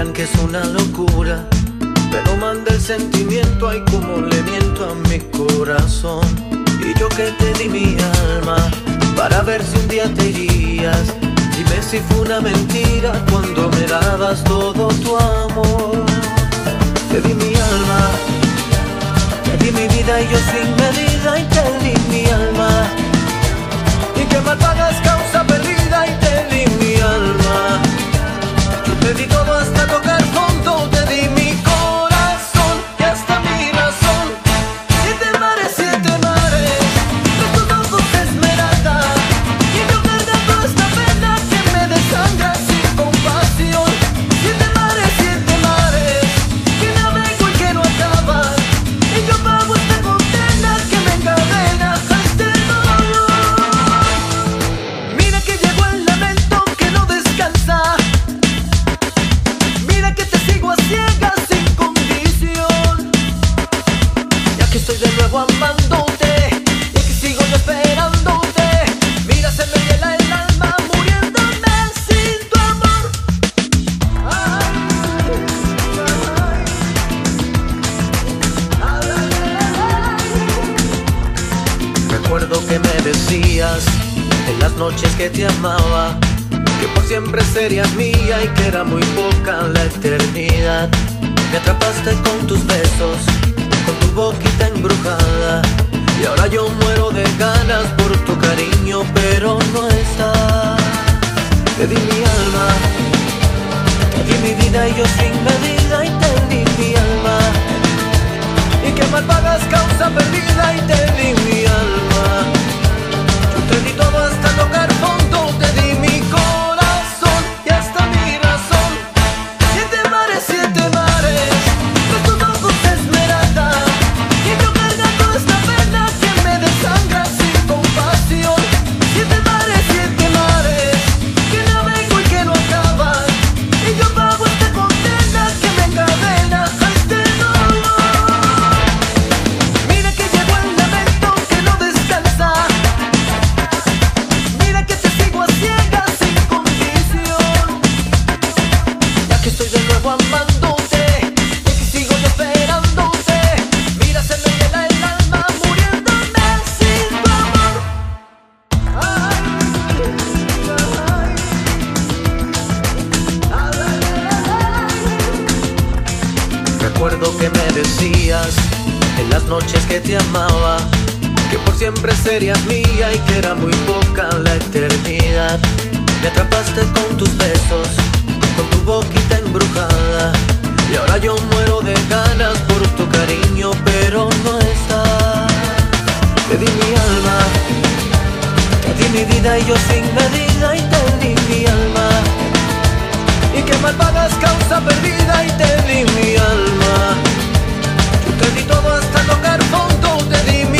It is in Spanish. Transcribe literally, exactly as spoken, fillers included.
dirán que es una locura, pero manda el sentimiento, ay como le miento a mi corazón. Y yo que te di mi alma para ver si un día te irías. Dime si fue una mentira cuando me dabas todo tu amor. Te di mi alma, te di mi vida y yo sin medida, y te di mi alma. Y que mal pagas causa perdida, y te di mi alma. Yo te di todo hasta tocar fondo, te di mi corazón y hasta mi razón. Siete mares, siete mares, de tus ojos esmeralda, y no carga toda esta pena que me desangra sin compasión. Siete mares, siete mares, que navego y que no acaban, y yo pago esta condena que me encadena a este dolor. Mira que llegó el lamento que no descansa. Mira que te sigo a ciegas sin condición. Ya que estoy de nuevo amándote, y que sigo yo esperándote. Mira, se me hiela el alma muriéndome sin tu amor. Ay, ay, ay. Recuerdo que me decías en las noches que te amaba, que por siempre serías mía y que era muy poca la eternidad. Me atrapaste con tus besos, con tu boquita embrujada, y ahora yo muero de ganas por tu cariño, pero no estás. Te di mi alma, te di mi vida y yo sin medida, y te di mi alma. Y que mal pagas causa perdida, y te di mi alma. Yo te di todo hasta tocar fondo, te di mi corazón y hasta mi razón. Siete mares, siete mares, de tus ojos esmeralda, y no carga toda esta pena que me desangra sin compasión. Siete mares, siete mares, que navego y que no acaban, y yo pago esta condena que me encadena a este dolor. Mira que llegó el lamento que no descansa. Mira que te sigo a ciegas sin condición. Ya que estoy de nuevo amándote, y que sigo yo esperándote. Mira, se me hiela el alma muriéndome sin tu amor. Ay, ay, ay. Recuerdo que me decías en las noches que te amaba, que por siempre serías mía y que era muy poca la eternidad. Me atrapaste con tus besos, con tu boquita embrujada, y ahora yo muero de ganas por tu cariño, pero no estás. Te di mi alma, te di mi vida y yo sin medida, y te di mi alma. Y que mal pagas causa perdida, y te di mi alma. Yo te di todo hasta tocar fondo, te di mi